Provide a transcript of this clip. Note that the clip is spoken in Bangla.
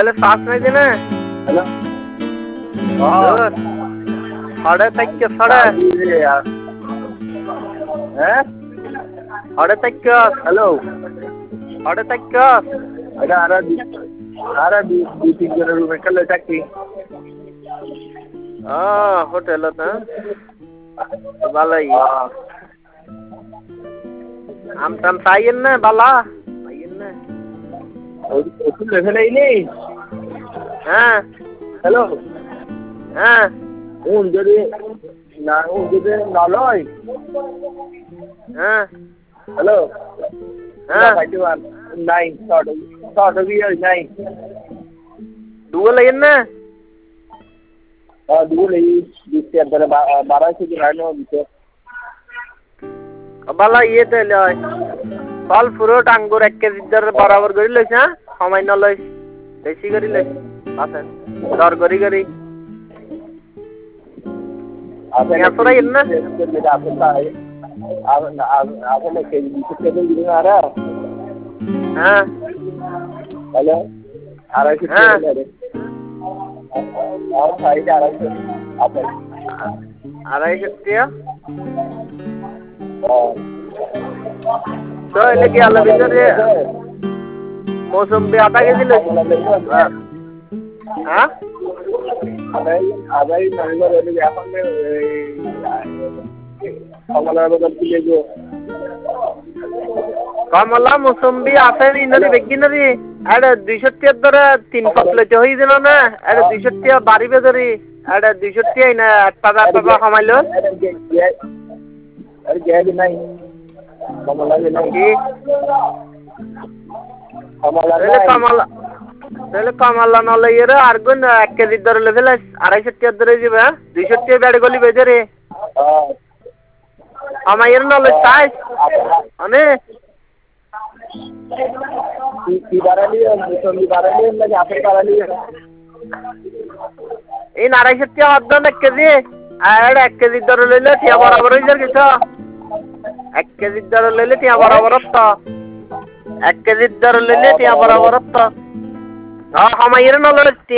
মোবাইলে চার্জ নাই দিনে হ্যালো সাড়ে তাইকে সাড়ে হ্যাঁ সাড়ে তাইকে হ্যালো সাড়ে তাইকে এটা আর দুই তিন জনের রুমে খেলে থাকি হোটেল ভালোই আম টাম পাইয়েন না বালা পাইয়েন না ওষুধ লেখে নেই হ্যাঁ হ্যালো হ্যাঁ যদি না লয় হ্যাঁ হ্যালো হ্যাঁ নাই শর্ট নাই দুগো লাগেন না দুটো নেই দিচ্ছে একবারে 1200 কি রাইনো দিচ্ছে বালা ইয়েতে লয় ফল ফ্রুট আঙ্গুর 1 কেজি বরাবর করে লইছ হ্যাঁ সময় না লইস বেশি করে লইস আসেন দর করি করি আপেল না আপেল কেজি 20 টাকা দিবেন আর হ্যাঁ হ্যালো 250 হ্যাঁ টাকা দেন আর সাইড 250 আপেল 250 টাকা তো এলে কি আলা ভিতরে মৌসুমবি আধা কেজি লইছ হ্যাঁ আদাই নাইবার এখন কমলার বদল দিলে গো কমলা মৌসুমবি আপেল ইনারি বেগিনারি আরে 200 টাকা ধরে 3 ফসলতে হই দিল না আরে 200 টাকা বাড়িবে ধরি আরে 200 টাকা না 8 টাকা কমাইলো আরে গ্যাস নাই কমলা নাই কি কমলা তাহলে কমলা নলে এর আর গুণ 1 কেজি ধরে লেভেল 250 টাকা ধরে যাবে 200 টাকা বেড়ে গলি বেজরে আমার নলে চাই মানে কি বাড়ালি মুসম্বি বাড়ালি নাকি আপেল বাড়ালি এই 250 টাকা অর্ধ 1 কেজি আর 1 কেজি ধরে লইলে টিয়া বরাবর হই যার কিছু 1 কেজি ধরে লইলে টিয়া বরাবর তো 1 কেজি ধরে লইলে টিয়া বরাবর তো আমার নলে